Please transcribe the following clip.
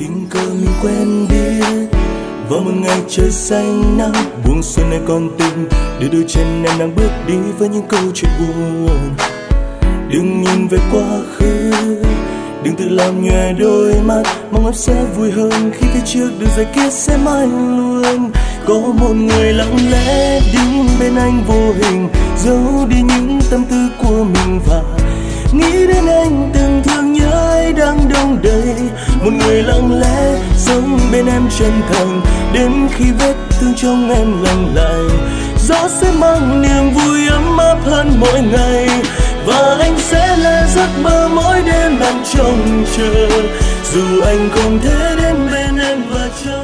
tình cờ mình quen biết vào một ngày trời xanh nắng buông xuân này còn tình, để đôi chân em đang bước đi với những câu chuyện buồn. Đừng nhìn về quá khứ, đừng tự làm nhòe đôi mắt, mong em sẽ vui hơn khi phía trước đường dài kia sẽ mãi luôn có một người lặng lẽ đứng bên anh vô hình, giấu đi những tâm tư của mình và nghĩ đến anh từng thương nhớ ấy đang đông đầy. Một người lặng lẽ sống bên em chân thành, đến khi vết thương trong em lành lại, gió sẽ mang niềm vui ấm áp hơn mỗi ngày. Và anh sẽ là giấc mơ mỗi đêm em trông chờ, dù anh không thể đến bên em và chờ.